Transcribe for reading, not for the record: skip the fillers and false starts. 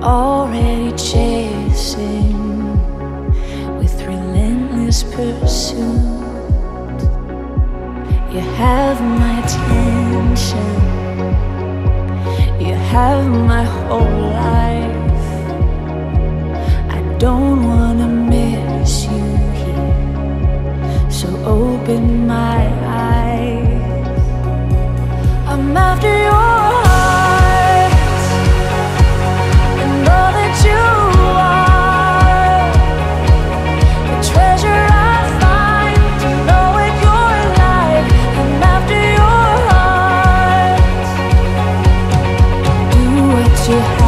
already chasing with relentless pursuit. You have my attention, you have my whole life. I don't wanna miss you here, so open my eyes. I'm after your heart and all that you are, the treasure I find to know it your life. I'm after your heart. Do what you have.